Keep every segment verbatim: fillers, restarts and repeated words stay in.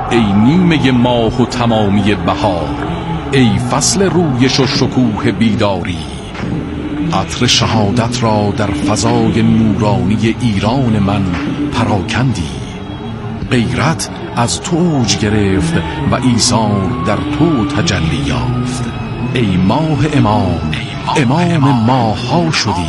ای نیمه ماه و تمامی بهار، ای فصل رویش و شکوه بیداری. عطر شهادت را در فضای نورانی ایران من پراکندی. غیرت از تو اوج گرفت و ایثار در تو تجلی یافت. ای ماه امام، امام ماه ها شدی.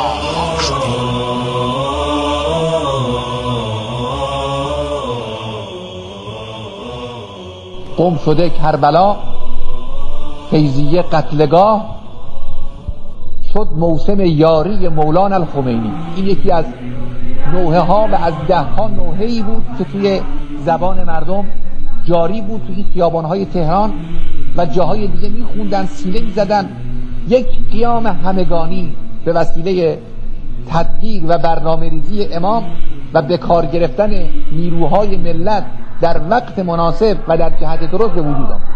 قم شده کربلا، فیضیه قتلگاه، شد موسم یاری مولانا الخمینی. این یکی از نوحه ها و از ده ها نوحه‌ای بود که توی زبان مردم جاری بود توی این خیابان‌های تهران و جاهای دیگه میخوندن، سینه میزدن. یک قیام همگانی به وسیله تدبیر و برنامه ریزی امام و به کار گرفتن نیروهای ملت در وقت مناسب و در جهت درست به وجود آمد.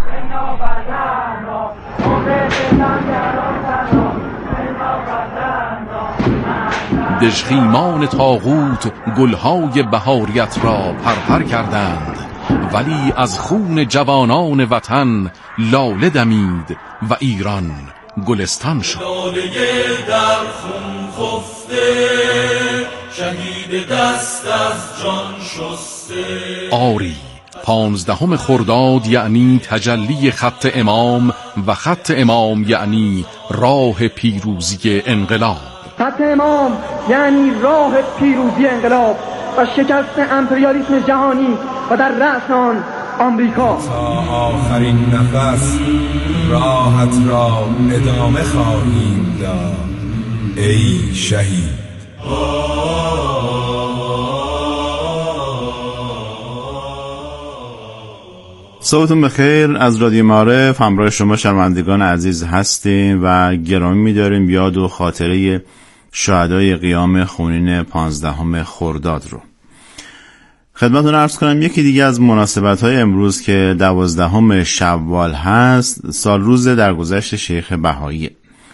دژخیمان طاغوت گلهای بهاریت را پرپر کردند، ولی از خون جوانان وطن لاله دمید و ایران گلستان شد. لاله در خون خفته، شهید دست از جان شسته. آری پانزدهم خرداد یعنی تجلی خط امام و خط امام یعنی راه پیروزی انقلاب. خط امام یعنی راه پیروزی انقلاب و شکست امپریالیسم جهانی و در رأس آن آمریکا. تا آخرین نفس راحت را ادامه خواهیم داد ای شهید. صبحتون بخیر. از رادیو معارف همراه شما شنوندگان عزیز هستیم و گرامی می‌داریم یاد و خاطره شهدای قیام خونین پانزدهم خرداد رو خدمتتون عرض کنم. یکی دیگه از مناسبت‌های امروز که دوازدهم شوال هست، سال روز درگذشت شیخ بهایی.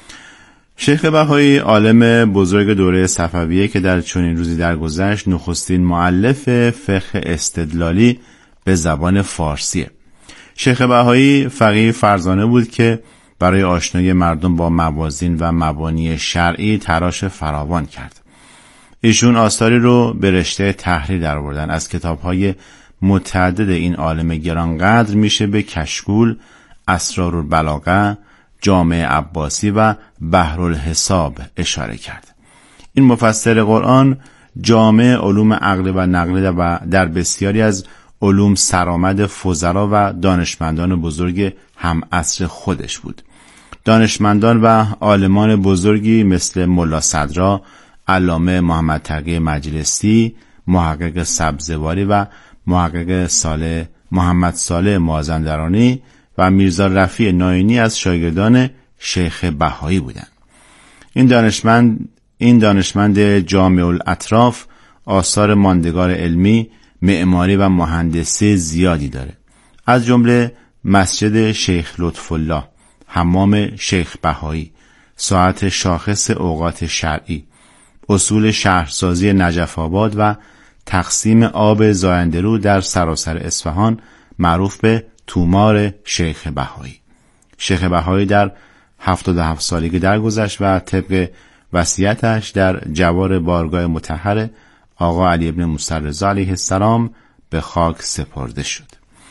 شیخ بهایی عالم بزرگ دوره صفویه که در چنین روزی درگذشت نخستین مؤلف فقه استدلالی به زبان فارسیه. شیخ بهایی فقیه فرزانه بود که برای آشنایی مردم با موازین و مبانی شرعی تلاش فراوان کرد. ایشون آثاری رو به رشته تحریر درآوردن. از کتاب‌های متعدد این عالم گرانقدر میشه به کشکول، اسرارالبلاغه، جامع عباسی و بحرالحساب اشاره کرد. این مفسر قرآن جامع علوم عقل و نقل و در بسیاری از علوم سرآمد فضلا و دانشمندان بزرگ هم عصر خودش بود. دانشمندان و عالمان بزرگی مثل ملا صدرا، علامه محمد تقی مجلسی، محقق سبزواری و محقق صالح محمد صالح مازندرانی و میرزا رفیع ناینی از شاگردان شیخ بهایی بودند. این دانشمند این دانشمند جامع الاطراف آثار ماندگار علمی، معماری و مهندسی زیادی داره. از جمله مسجد شیخ لطف الله، حمام شیخ بهایی، ساعت شاخص اوقات شرعی، اصول شهرسازی نجف آباد و تقسیم آب زاینده‌رو در سراسر اصفهان معروف به تومار شیخ بهایی. شیخ بهایی در هفتاد و هفت سالگی درگذشت و طبق وصیتش در جوار بارگاه مطهر آقا علی ابن موسی رضا علیه السلام به خاک سپرده شد.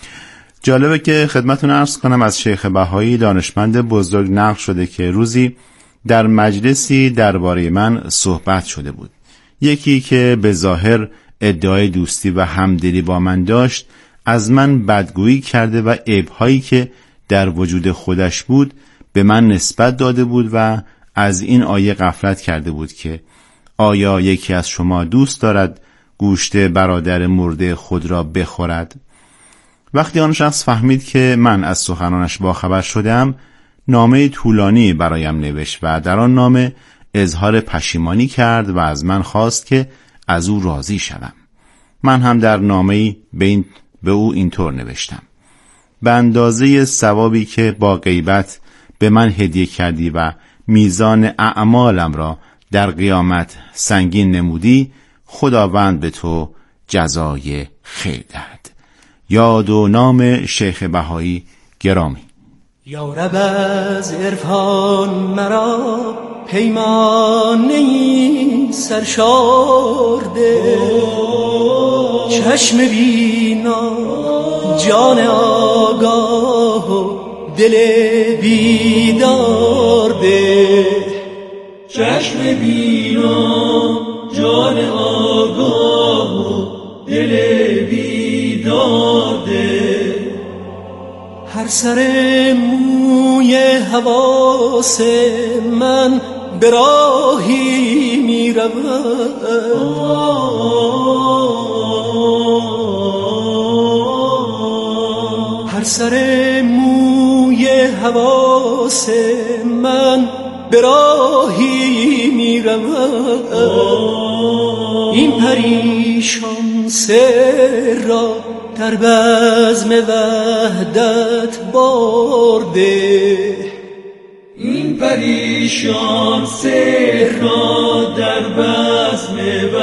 جالبه که خدمتتون عرض کنم از شیخ بهایی دانشمند بزرگ نقل شده که روزی در مجلسی درباره من صحبت شده بود. یکی که به ظاهر ادعای دوستی و همدلی با من داشت از من بدگویی کرده و عیب‌هایی که در وجود خودش بود به من نسبت داده بود و از این آیه غفلت کرده بود که آیا یکی از شما دوست دارد گوشت برادر مرده خود را بخورد؟ وقتی آن شخص فهمید که من از سخنانش باخبر شدم، نامه طولانی برایم نوشت و در آن نامه اظهار پشیمانی کرد و از من خواست که از او راضی شوم. من هم در نامه‌ای به, این به او اینطور نوشتم: به اندازه ثوابی که با غیبت به من هدیه کردی و میزان اعمالم را در قیامت سنگین نمودی، خداوند به تو جزای خیر دهد. یاد و نام شیخ بهایی گرامی. یا رب از عرفان مرا پیمانه سرشارده، چشم بینا جان آگاه و دل بیدار ده. چشم بینا جان آگاه و دل بیدار ده. هر سر موی حواس من به راهی می رود، هر سر موی حواس من به راهی می رود. این پریشان سر را در بزم وحدت برده، این پریشان سر را در بزم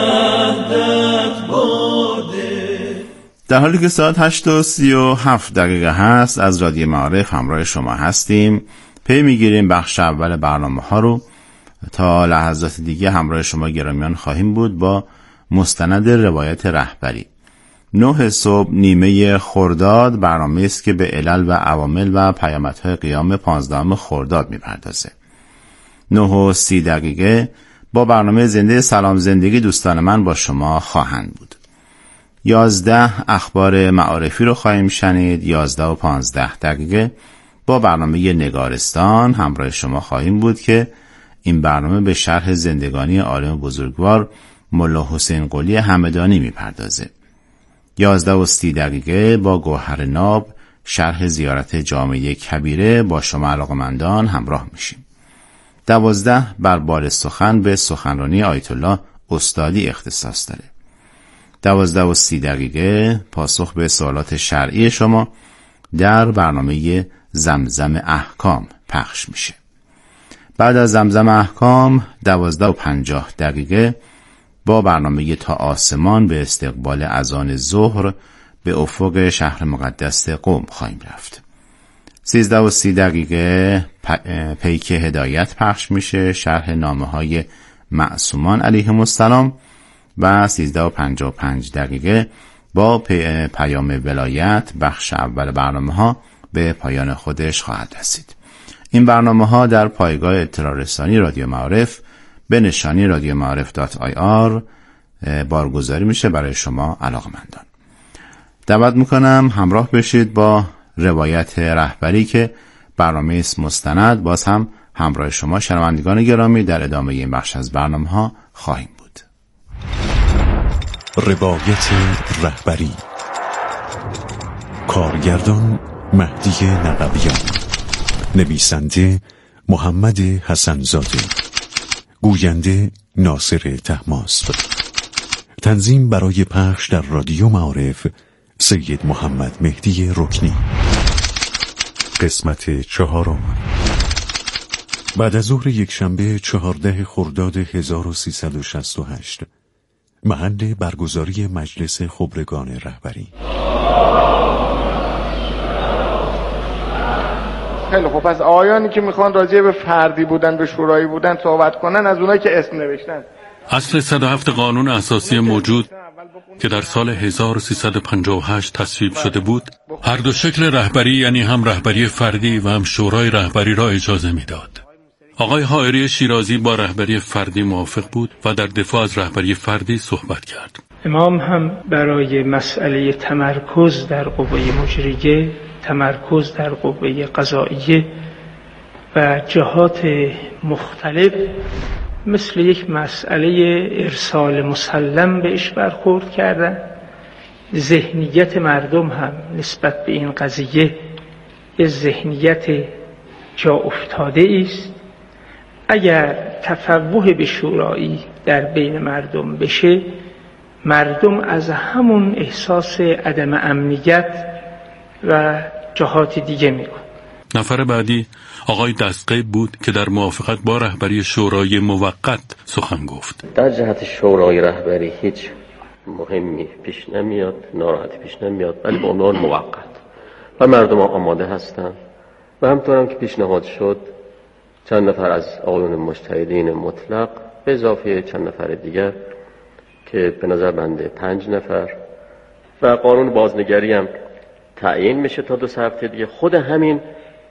وحدت برده. در حالی که ساعت هشت و سی و هفت دقیقه هست از رادیو معارف همراه شما هستیم. پی میگیریم بخش اول برنامه ها رو. تا لحظات دیگه همراه شما گرامیان خواهیم بود با مستند روایت رهبری. نه صبح نیمه خرداد برنامه است که به علل و عوامل و پیامدهای قیام پانزدهم خرداد میپردازه. نه و سی دقیقه با برنامه زنده سلام زندگی دوستان من با شما خواهند بود. یازده اخبار معارفی رو خواهیم شنید. یازده و پانزده دقیقه با برنامه نگارستان همراه شما خواهیم بود که این برنامه به شرح زندگانی عالم بزرگوار ملا حسین قلی همدانی میپردازه. یازده و سی دقیقه با گوهر ناب شرح زیارت جامعه کبیره با شما علاقمندان همراه میشیم. دوازده بر بال سخن به سخنرانی آیت الله استادی اختصاص داره. دوازده و سی دقیقه پاسخ به سوالات شرعی شما در برنامه زمزم احکام پخش میشه. بعد از زمزم احکام دوازده و پنجاه دقیقه با برنامه تا آسمان به استقبال اذان ظهر به افق شهر مقدس قم خواهیم رفت. سیزده و سی دقیقه پیک هدایت پخش میشه، شرح نامه های معصومان علیهم السلام. و سیزده و پنجاه و پنج دقیقه با پی پیام ولایت بخش اول برنامه ها به پایان خودش خواهد رسید. این برنامه ها در پایگاه اطلاع رسانی رادیو معارف به نشانی رادیو معارف دات آی آر بارگذاری میشه برای شما علاقمندان. دعوت میکنم همراه بشید با روایت رهبری که برنامه است مستند. باز هم همراه شما شنوندگان گرامی در ادامه این بخش از برنامه ها خواهیم بود. روایت رهبری، کارگردان مهدی نقبیان، نویسنده محمد حسن‌زاده، گوینده ناصر طهماسب، تنظیم برای پخش در رادیو معارف سید محمد مهدی رکنی. قسمت چهارم. بعد از ظهر یک شنبه چهارده خرداد هزار و سیصد و شصت و هشت، محل برگزاری مجلس خبرگان رهبری. خیلی خب، پس آیانی که میخوان راجع به فردی بودن به شورایی بودن صحبت کنن از اونایی که اسم نوشتن. اصل صد و هفت قانون اساسی موجود که در سال هزار و سیصد و پنجاه و هشت تصویب شده بود، هر دو شکل رهبری یعنی هم رهبری فردی و هم شورای رهبری را اجازه میداد. آقای حائری شیرازی با رهبری فردی موافق بود و در دفاع از رهبری فردی صحبت کرد. امام هم برای مسئله تمرکز در قوه مجریه، تمرکز در قوه قضاییه و جهات مختلف مثل یک مسئله ارسال مسلم بهش برخورد کردن. ذهنیت مردم هم نسبت به این قضیه یه ذهنیت جا افتاده است. اگر تفوه به شورایی در بین مردم بشه، مردم از همون احساس عدم امنیت و جهات دیگه میکن. نفر بعدی آقای دستقیب بود که در موافقت با رهبری شورای موقت سخن گفت. در جهت شورای رهبری هیچ مهمی پیش نمیاد، ناراحتی پیش نمیاد، ولی به عنوان موقت و مردم آماده هستن و همطور هم که پیشنهاد شد چند نفر از آقایون مجتهدین مطلق به اضافه چند نفر دیگر که به نظر بنده پنج نفر و قانون بازنگری هم تعیین میشه تا دو سه هفته دیگه. خود همین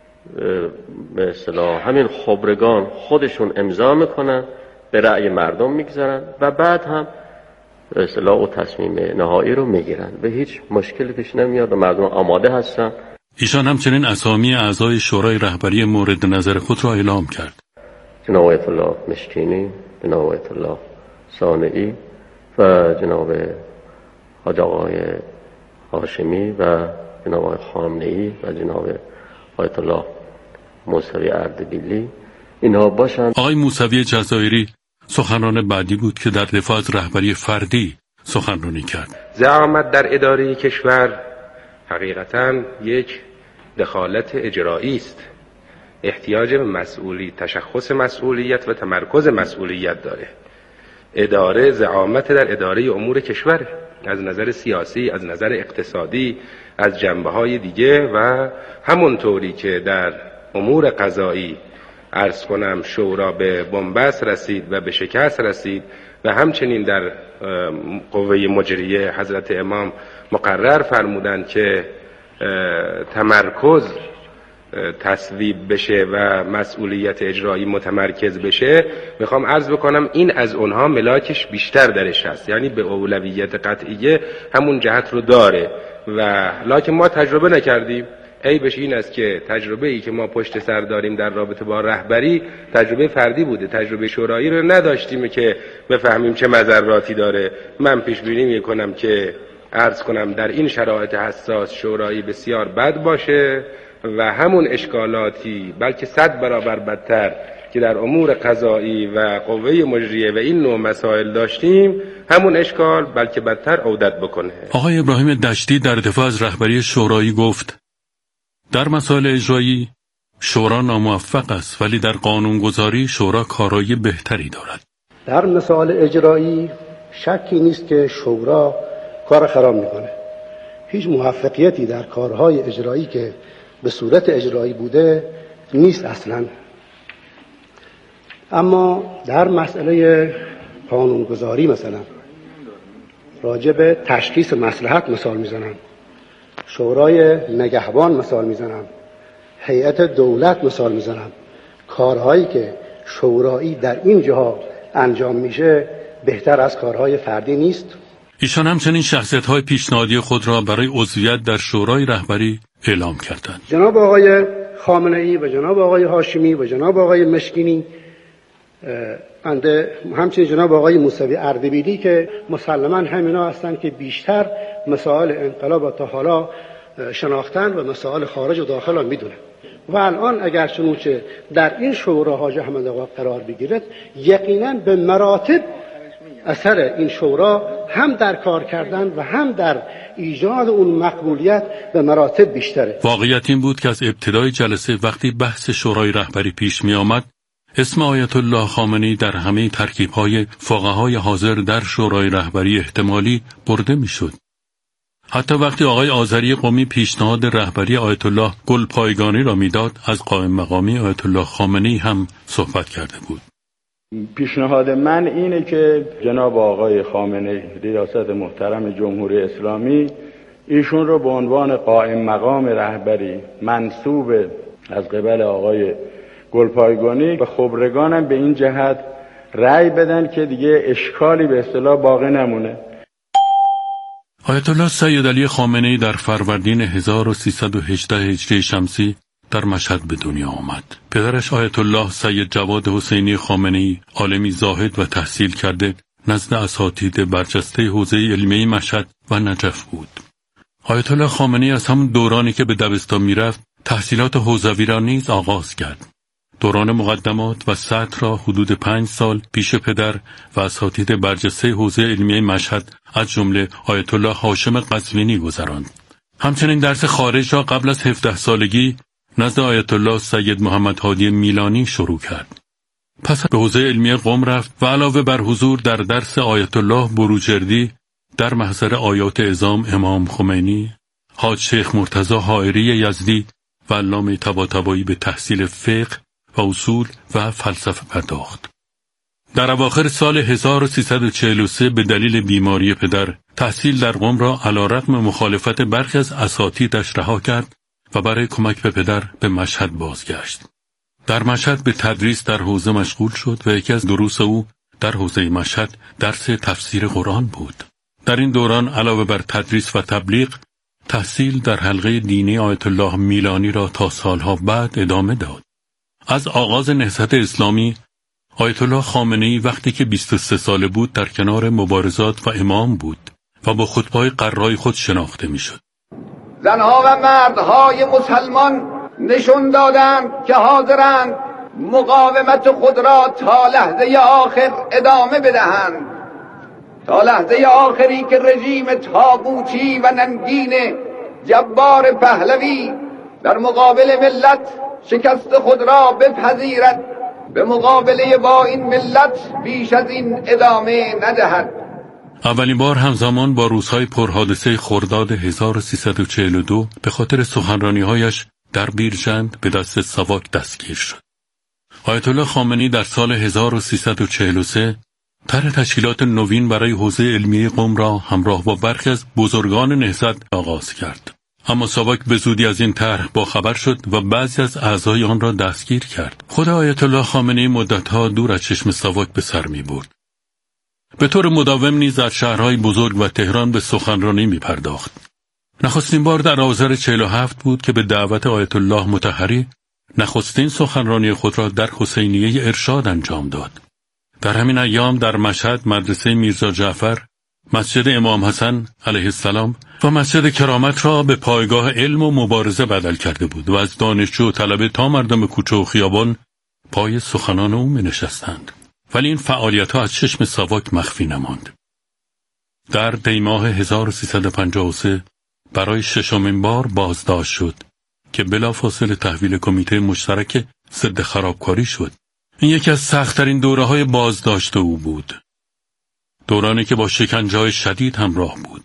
به اصطلاح همین خبرگان خودشون امضا میکنن، به رأی مردم میگذارن و بعد هم به اصطلاح او تصمیم نهایی رو میگیرن. به هیچ مشکلی پیش نمیاد و مردم آماده هستن. ایشان همچنین اسامی اعضای شورای رهبری مورد نظر خود را اعلام کرد. جناب آیت الله مشکینی، جناب آیت الله صانعی و جناب حاج آقای هاشمی و جناب آقای خامنه‌ای و جناب آیت الله موسوی اردبیلی اینها باشند. آقای موسوی جزایری سخنران بعدی بود که در دفاع از رهبری فردی سخنرانی کرد. زعامت در اداره کشور حقیقتاً یک دخالت اجرایی است. احتیاج به مسئولی تشخص مسئولیت و تمرکز مسئولیت داره. اداره زعامت در اداره امور کشور از نظر سیاسی، از نظر اقتصادی، از جنبه‌های دیگه و همونطوری که در امور قضایی عرض کنم شورا به بنبست رسید و به شکست رسید و همچنین در قوه مجریه حضرت امام مقرر فرمودند که تمرکز تصویب بشه و مسئولیت اجرایی متمرکز بشه. میخوام عرض بکنم این از اونها ملاکش بیشتر درش هست، یعنی به اولویت قطعیه همون جهت رو داره و لکن ما تجربه نکردیم. عیبش این است که تجربه ای که ما پشت سر داریم در رابطه با رهبری تجربه فردی بوده، تجربه شورایی رو نداشتیم که بفهمیم چه مضراتی داره. من پیش بینی میکنم که عرض کنم در این شرایط حساس شورایی بسیار بد باشه و همون اشکالاتی بلکه صد برابر بدتر که در امور قضایی و قوه مجریه و این نوع مسائل داشتیم همون اشکال بلکه بدتر عودت بکنه. آقای ابراهیم دشتی در دفاع از رهبری شورایی گفت در مسائل اجرایی شورا ناموفق است ولی در قانونگذاری شورا کارایی بهتری دارد. در مسائل اجرایی شکی نیست که شورا کار خراب میکنه. هیچ موفقیتی در کارهای اجرایی که به صورت اجرایی بوده نیست اصلا. اما در مسئله قانونگذاری مثلا راجع به تشخیص مصلحت مثال میزنم، شورای نگهبان مثال میزنم، هیئت دولت مثال میزنم. کارهایی که شورایی در این جاها انجام میشه بهتر از کارهای فردی نیست. ایشان همچنین شخصیت‌های پیشنهادی خود را برای عضویت در شورای رهبری اعلام کردند. جناب آقای خامنه‌ای و جناب آقای هاشمی و جناب آقای مشکینی انده همچنین جناب آقای موسوی اردبیلی که مسلماً همینا هستند که بیشتر مسائل انقلاب تا حالا شناختن و مسائل خارج و داخل را میدونن و الان اگر چنانچه در این شورا حاج احمد آقا قرار بگیرد یقینا به مراتب اثر این شورا هم در کار کردن و هم در ایجاد اون مقبولیت به مراتب بیشتره. واقعیت این بود که از ابتدای جلسه وقتی بحث شورای رهبری پیش می آمد اسم آیت الله خامنه‌ای در همه ترکیب‌های فقهای حاضر در شورای رهبری احتمالی برده می‌شد. حتی وقتی آقای آذری قمی پیشنهاد رهبری آیت الله گلپایگانی را میداد از قائم مقامی آیت الله خامنه‌ای هم صحبت کرده بود. پیشنهاد من اینه که جناب آقای خامنه‌ای ریاست محترم جمهوری اسلامی ایشون رو به عنوان قائم مقام رهبری منصوب از قبل آقای گلپایگانی به خبرگانم به این جهت رأی بدن که دیگه اشکالی به اصطلاح باقی نمونه. آیت الله سید علی خامنه‌ای در فروردین هزار و سیصد و هجده هجری شمسی در مشهد به دنیا آمد. پدرش آیت الله سید جواد حسینی خامنه‌ای عالمی زاهد و تحصیل کرده نزد اساتید برجسته حوزه علمی مشهد و نجف بود. آیت الله خامنه‌ای از همون دورانی که به دبستان میرفت تحصیلات حوزوی را نیز آغاز کرد. دوران مقدمات و سطح را حدود پنج سال پیش پدر و اساتید برجسته حوزه علمی مشهد از جمله آیت الله هاشم قزوینی گذراند. همچنین درس خارج را قبل از هفده سالگی نزد آیت الله سید محمد هادی میلانی شروع کرد. پس به حوزه علمی قم رفت و علاوه بر حضور در درس آیت الله بروجردی در محضر آیات اعظام امام خمینی، حاج شیخ مرتضی حائری یزدی و علامه طباطبایی به تحصیل فقه و اصول و فلسفه پرداخت. در اواخر سال هزار و سیصد و چهل و سه به دلیل بیماری پدر تحصیل در قم را علیرغم مخالفت برخی از اساتیدش رها کرد و برای کمک به پدر به مشهد بازگشت. در مشهد به تدریس در حوزه مشغول شد و یکی از دروس او در حوزه مشهد درس تفسیر قرآن بود. در این دوران علاوه بر تدریس و تبلیغ، تحصیل در حلقه دینی آیت الله میلانی را تا سالها بعد ادامه داد. از آغاز نهضت اسلامی، آیت الله خامنه‌ای وقتی که بیست و سه ساله بود در کنار مبارزات و امام بود و با خطبه‌های قرای خود شناخته می‌شد. زنها و مردهای مسلمان نشون دادند که حاضرند مقاومت خود را تا لحظه آخر ادامه بدهند، تا لحظه آخری که رژیم طاغوتی و ننگین جبار پهلوی در مقابل ملت شکست خود را بپذیرد، به مقابله با این ملت بیش از این ادامه ندهد. اولین بار همزمان با روزهای پرحادثه خرداد هزار و سیصد و چهل و دو به خاطر سخنرانی‌هایش در بیرجند به دست ساواک دستگیر شد. آیت الله خامنه‌ای در سال هزار و سیصد و چهل و سه طرح تشکیلات نوین برای حوزه علمیه قم را همراه با برخی از بزرگان نهضت آغاز کرد. اما ساواک به زودی از این طرح باخبر شد و بعضی از اعضای آن را دستگیر کرد. خود آیت الله خامنه‌ای مدتها دور از چشم ساواک به سر می‌برد. به طور مداوم نیز در شهرهای بزرگ و تهران به سخنرانی می‌پرداخت. نخستین بار در آذر چهل و هفت بود که به دعوت آیت الله مطهری نخستین سخنرانی خود را در حسینیه ارشاد انجام داد. در همین ایام در مشهد مدرسه میرزا جعفر، مسجد امام حسن علیه السلام و مسجد کرامت را به پایگاه علم و مبارزه بدل کرده بود و از دانشجو و طلبه تا مردم کوچه و خیابان پای سخنان او می نشستند. ولی این فعالیت ها از چشم ساواک مخفی نماند. در دی ماه هزار و سیصد و پنجاه و سه برای ششمین بار بازداشت شد که بلافاصله تحویل کمیته مشترک ضد خرابکاری شد. این یکی از سخت‌ترین دوره‌های بازداشت او بود. دورانی که با شکنجه‌های شدید همراه بود.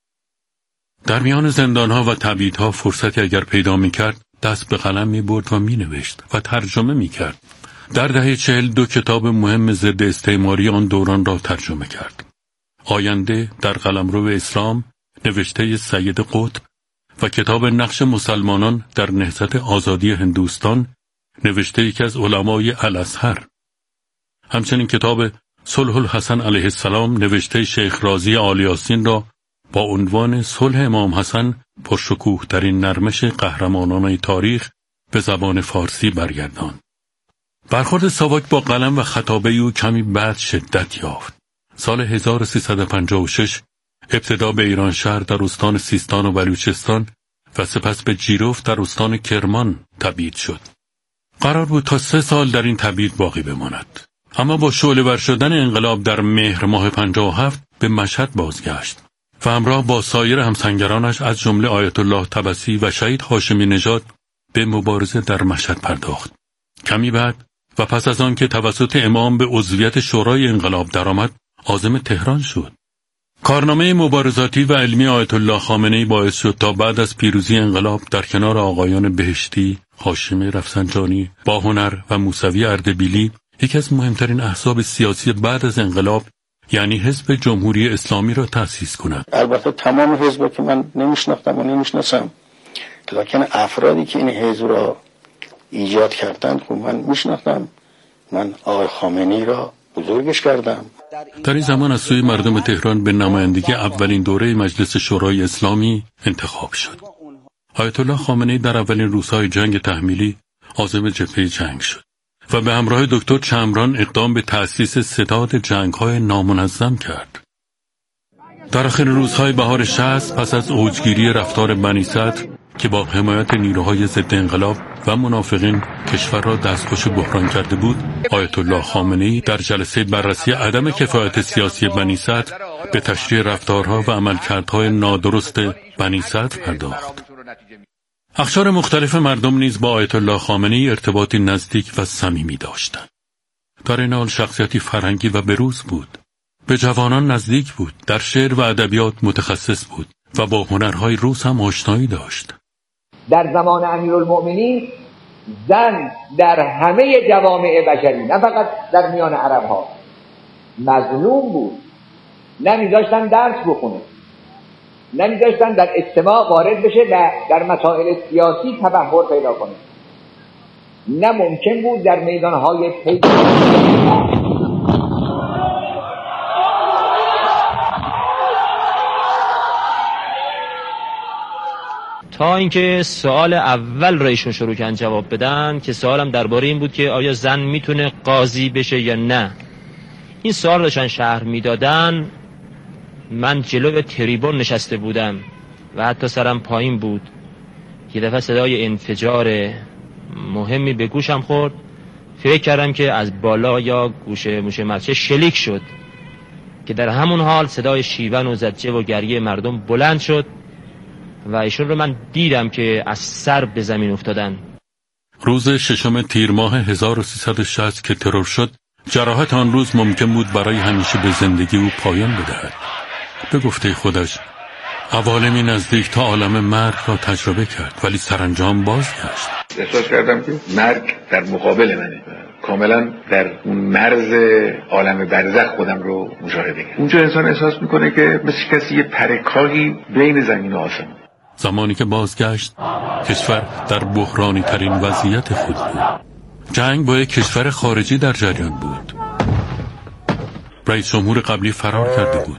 در میان زندان‌ها و تبعیدها فرصتی اگر پیدا می‌کرد، دست به قلم می‌برد و می‌نوشت و ترجمه می‌کرد. در دهه چهل دو کتاب مهم ضد استعماری آن دوران را ترجمه کرد. آینده در قلمرو اسلام نوشته سید قطب و کتاب نقش مسلمانان در نهضت آزادی هندوستان نوشته یکی از علمای الازهر. همچنین کتاب صلح الحسن علیه السلام نوشته شیخ رازی آل یاسین را با عنوان صلح امام حسن پرشکوه ترین نرمش قهرمانان تاریخ به زبان فارسی برگرداند. برخورد ساواک با قلم و خطابه او کمی بعد شدت یافت. سال هزار و سیصد و پنجاه و شش ابتدا به ایران شهر در استان سیستان و بلوچستان و سپس به جیروف در استان کرمان تبعید شد. قرار بود تا سه سال در این تبعید باقی بماند. اما با شعله‌ور شدن انقلاب در مهر ماه پنجاه و هفت به مشهد بازگشت و همراه با سایر همسنگرانش از جمله آیت الله طبسی و شهید هاشمی نژاد به مبارزه در مشهد پرداخت. کمی بعد و پس از آن که توسط امام به عضویت شورای انقلاب درآمد، عازم تهران شد. کارنامه مبارزاتی و علمی آیت الله خامنه‌ای باعث شد تا بعد از پیروزی انقلاب در کنار آقایان بهشتی، هاشمی رفسنجانی، باهنر و موسوی اردبیلی یکی از مهمترین احزاب سیاسی بعد از انقلاب یعنی حزب جمهوری اسلامی را تأسیس کند. البته تمام حزبا که من نمیشناختم و نمیشناسم، لکن افرادی که این حزب را ایجاد کردند که من میشناختم. من آقای خامنه‌ای را بزرگش کردم. در این زمان از سوی مردم تهران به نمایندگی اولین دوره مجلس شورای اسلامی انتخاب شد. آیت الله خامنه‌ای در اولین روزهای جنگ تحمیلی عازم جبهه جنگ شد و به همراه دکتر چمران اقدام به تأسیس ستاد جنگ‌های نامنظم کرد. در آخر روزهای بهار شصت پس از اوجگیری رفتار بنی صدر که با حمایت نیروهای ضد انقلاب و منافقین کشور را دستخوش بحران کرده بود، آیت الله خامنه‌ای در جلسه بررسی عدم کفایت سیاسی بنی صدر به تشریح رفتارها و عملکردهای نادرست بنی صدر پرداخت. اقشار مختلف مردم نیز با آیت الله خامنه‌ای ارتباطی نزدیک و صمیمی داشتند. در این حال شخصیتی فرهنگی و بروز بود. به جوانان نزدیک بود، در شعر و ادبیات متخصص بود و با هنرهای روس هم آشنایی داشت. در زمان امیرالمؤمنین زن در همه جوامع بشری، نه فقط در میان عرب ها، مظلوم بود. نمیذاشتن درس بخونه، نمیذاشتن در اجتماع وارد بشه و در مسائل سیاسی تبحر پیدا کنه. نه ممکن بود در میدانهای پیدا تا اینکه سوال اول را ایشون شروع کردن جواب بدن که سوالم درباره این بود که آیا زن میتونه قاضی بشه یا نه. این سوال داشتن شرح میدادن، من جلو تریبون نشسته بودم و حتی سرم پایین بود. یه دفعه صدای انفجار مهمی به گوشم خورد، فکر کردم که از بالا یا گوشه موشه مرچه شلیک شد که در همون حال صدای شیون و زجه و گریه مردم بلند شد و ایشون رو من دیدم که از سر به زمین افتادن. روز ششم تیر ماه هزار و سیصد و شصت که ترور شد، جراحت آن روز ممکن بود برای همیشه به زندگی او پایان بدهد. به گفته خودش عوالمی نزدیک تا عالم مرگ را تجربه کرد، ولی سرانجام بازگشت. احساس کردم که مرگ در مقابل منه، کاملا در اون مرز عالم برزخ خودم رو مشاهده کردم. اونجا انسان احساس میکنه که مثل کسی یه پرکاهی بین زمین و آسمان. زمانی که بازگشت، کشور در بحرانی ترین وضعیت خود بود. جنگ با یک کشور خارجی در جریان بود. رئیس جمهور قبلی فرار کرده بود.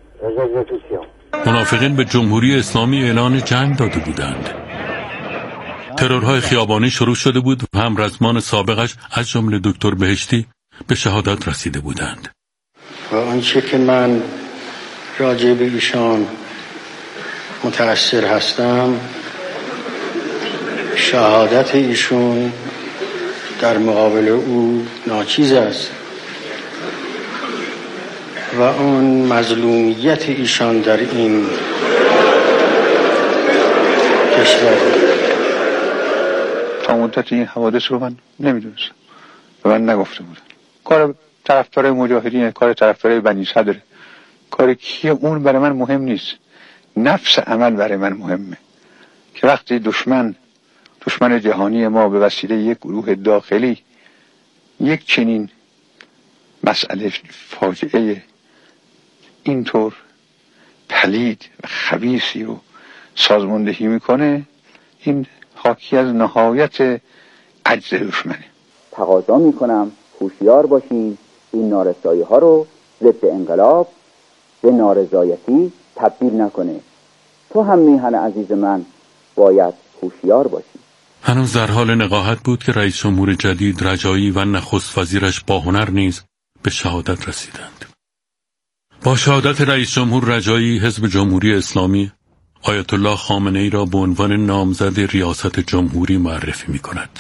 منافقین به جمهوری اسلامی اعلان جنگ داده بودند. ترورهای خیابانی شروع شده بود و همرزمان سابقش از جمله دکتر بهشتی به شهادت رسیده بودند. و آنچه که من راجع به ایشان متأثر هستم، شهادت ایشون در مقابل او ناچیز است و اون مظلومیت ایشان در این کشور. تا مدت این حوادث رو من نمیدونستم و من نگفته بودم. کار طرفدار مجاهدین، کار طرفدار بنی صدر، کار کیه اون برای من مهم نیست. نفس عمل برای من مهمه که وقتی دشمن دشمن جهانی ما به وسیله یک گروه داخلی یک چنین مسئله فاجعه اینطور پلید و خبیثی رو سازماندهی میکنه، این حاکی از نهایت عجز دشمنه. تقاضا میکنم هوشیار باشین، این نارسایی ها رو ضد انقلاب به نارضایتی تبدیل نکنه. تو هم میهن عزیز من باید هوشیار باشی. هنوز در حال نقاهت بود که رئیس جمهور جدید رجایی و نخست وزیرش با هنر نیز به شهادت رسیدند. با شهادت رئیس جمهور رجایی، حزب جمهوری اسلامی آیت الله خامنه ای را به عنوان نامزد ریاست جمهوری معرفی می کند.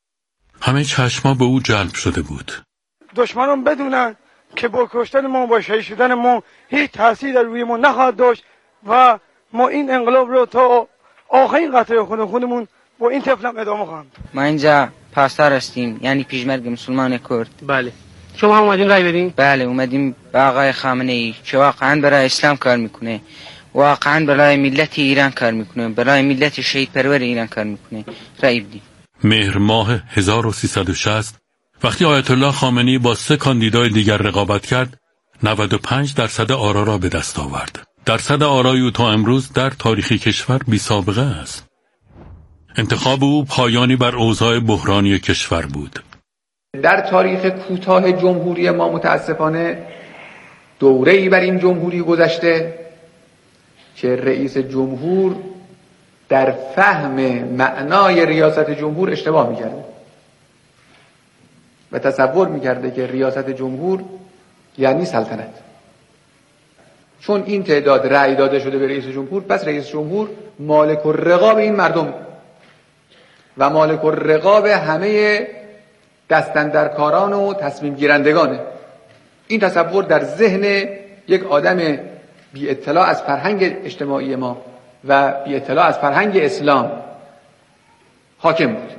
همه چشما به او جلب شده بود. دشمنان بدونن که با کشتن ما، با شهید شدن ما هیچ تأثیر در روی ما نخواهد داشت و ما این انقلاب رو تا آخرین قطره خون خودمون با این طفلم ادامه خواهم. ما اینجا پاسدار هستیم، یعنی پیشمرد مسلمان کرد. بله. شما هم اومدین رای بدین؟ بله، اومدیم به آقای خامنه ای که واقعا برای اسلام کار میکنه، واقعا برای ملت ایران کار میکنه، برای ملت شهید پرور ایران کار میکنه، رای بدیم. مهر ماه هزار و سیصد و شصت وقتی آیت الله خامنه ای با سه کاندیدای دیگر رقابت کرد، نود و پنج درصد آرا را به دست آورد. درصد آرای او تا امروز در تاریخ کشور بی سابقه است. انتخاب او پایانی بر اوضاع بحرانی کشور بود. در تاریخ کوتاه جمهوری ما متاسفانه دوره‌ای بر این جمهوری گذشته که رئیس جمهور در فهم معنای ریاست جمهور اشتباه می‌کرده و تصور می‌کرده که ریاست جمهور یعنی سلطنت. چون این تعداد رأی داده شده به رئیس جمهور، پس رئیس جمهور مالک الرقاب این مردم و مالک الرقاب همه دستاندرکاران و تصمیم گیرندگانه. این تصور در ذهن یک آدم بی اطلاع از فرهنگ اجتماعی ما و بی اطلاع از فرهنگ اسلام حاکم بود.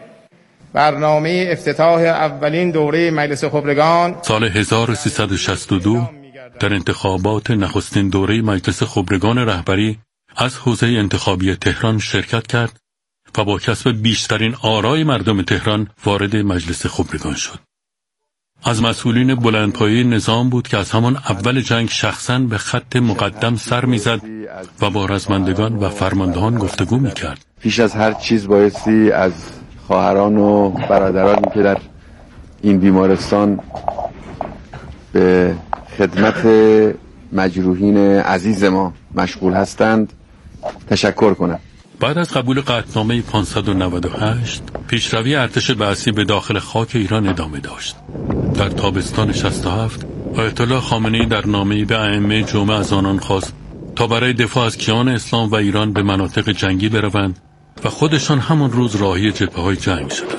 برنامه افتتاح اولین دوره مجلس خبرگان سال هزار و سیصد و شصت و دو در انتخابات نخستین دوره مجلس خبرگان رهبری از حوزه انتخابی تهران شرکت کرد و با کسب بیشترین آرای مردم تهران وارد مجلس خبرگان شد. از مسئولین بلندپایه نظام بود که از همان اول جنگ شخصاً به خط مقدم سر می‌زد و با رزمندگان و فرماندهان گفتگو می‌کرد. پیش از هر چیز بایستی از خواهران و برادرانی که در این بیمارستان به خدمت مجروحین عزیز ما مشغول هستند تشکر کنم. بعد از قبول قطعنامه پانصد و نود و هشت پیشروی ارتش بعثی به داخل خاک ایران ادامه داشت. در تابستان شصت و هفت آیت الله خامنه‌ای در نامه‌ای به ائمه جمعه از آنان خواست تا برای دفاع از کیان اسلام و ایران به مناطق جنگی بروند و خودشان همان روز راهی جبهه‌های جنگ شدند.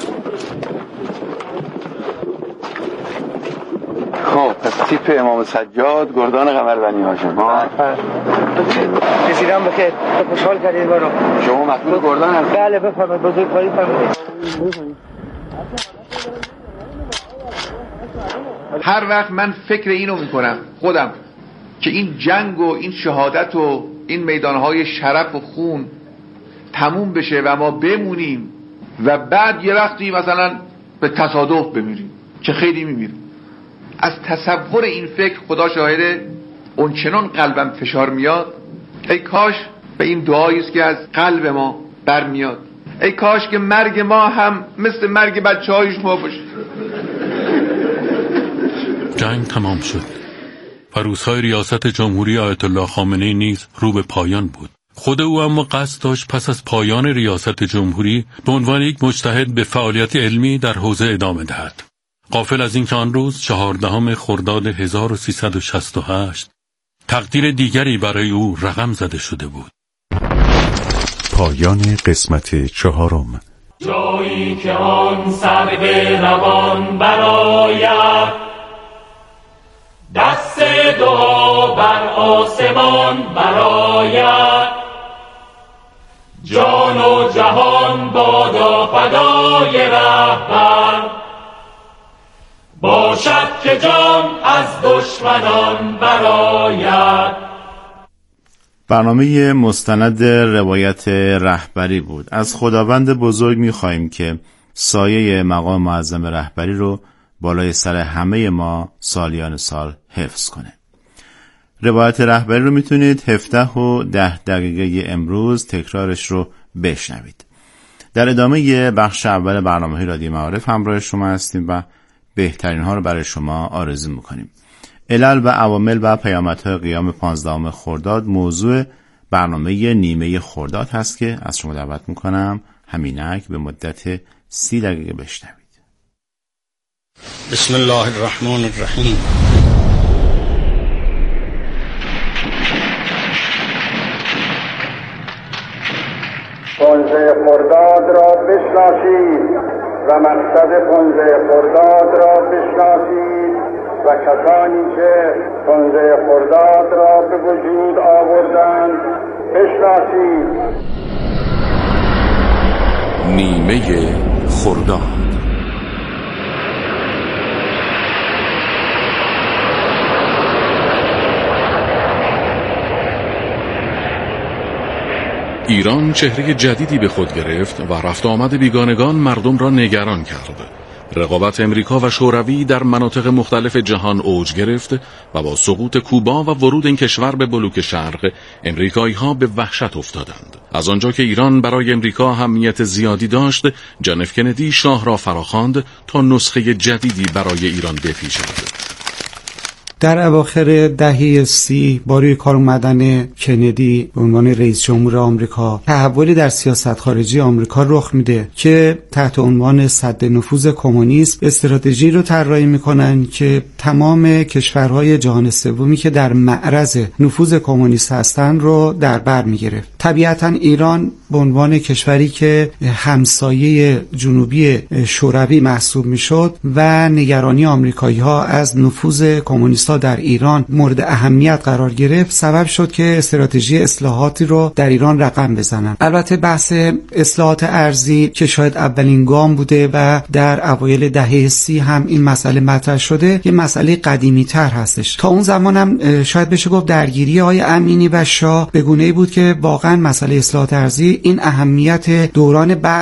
خب پس تیپ امام سجاد گردان قمربنی هاشم ها رسیدم بخیر خوشحال کردید برو شما مسئول گردان هستید؟ بله بفرمایید بزرگواری فرمایید. هر وقت من فکر اینو میکنم خودم که این جنگ و این شهادت و این میدانهای شرف و خون تموم بشه و ما بمونیم و بعد یه وقتی مثلا به تصادف بمیریم که خیلی میمیریم، از تصور این فکر خدا شاهده اون چنان قلبم فشار میاد. ای کاش به این دعایی است که از قلب ما برمیاد، ای کاش که مرگ ما هم مثل مرگ بچه‌های شما باشه. جنگ تمام شد و روزهای ریاست جمهوری آیت الله خامنه‌ای نیز رو به پایان بود. خود او اما قصد داشت پس از پایان ریاست جمهوری به عنوان یک مجتهد به فعالیت علمی در حوزه ادامه دهد. غافل از اینکه آن روز چهاردهم خرداد هزار و سیصد و شصت و هشت تقدیر دیگری برای او رقم زده شده بود. پایان قسمت چهارم. جایی که آن سرو روان برآید، دست دعا بر آسمان برآید، جان و جهان بادا فدای رهبر، باشد که جان از دشمنان برآید. برنامه مستند روایت رهبری بود. از خداوند بزرگ می‌خوایم که سایه مقام معظم رهبری رو بالای سر همه ما سالیان سال حفظ کنه. روایت رهبری رو میتونید هفده و ده دقیقه امروز تکرارش رو بشنوید. در ادامه یه بخش اول برنامه رادیو معارف همراه شما هستیم و بهترین ها رو برای شما آرزو میکنیم. علل و عوامل و پیامدهای قیام پانزدهم خرداد موضوع برنامه نیمه خرداد هست که از شما دعوت میکنم همینک به مدت سی دقیقه بشنوید. بسم الله الرحمن الرحیم. پانزده خرداد را بشناسید و مقصد پانزده خرداد را بشناسید و کسانی که پانزده خرداد را به وجود آوردند بشناسید. نیمه خرداد. ایران چهره جدیدی به خود گرفت و رفت آمد بیگانگان مردم را نگران کرد. رقابت امریکا و شوروی در مناطق مختلف جهان اوج گرفت و با سقوط کوبا و ورود این کشور به بلوک شرق، امریکایی‌ها به وحشت افتادند. از آنجا که ایران برای امریکا اهمیت زیادی داشت، جان اف کندی شاه را فراخواند تا نسخه جدیدی برای ایران بپیچد. در اواخر دهه سی با روی کار اومدن کندی به عنوان رئیس جمهور آمریکا، تحولی در سیاست خارجی آمریکا رخ میده که تحت عنوان سد نفوذ کمونیسم استراتژی رو طراحی میکنن که تمام کشورهای جهان سومی که در معرض نفوذ کمونیست هستن رو در بر میگرفت. طبیعتا ایران به عنوان کشوری که همسایه جنوبی شوروی محسوب میشد و نگرانی آمریکایی‌ها از نفوذ کمونیست کمونیست‌ها در ایران مورد اهمیت قرار گرفت، سبب شد که استراتژی اصلاحاتی رو در ایران رقم بزنن. البته بحث اصلاحات ارضی که شاید اولین گام بوده و در اوایل دهه سی هم این مسئله مطرح شده، یه مسئله قدیمی تر هستش. تا اون زمان هم شاید بشه گفت درگیری های امینی و شاه به گونه‌ای بود که واقعا مسئله اصلاحات ارضی این اهمیت دوران بعد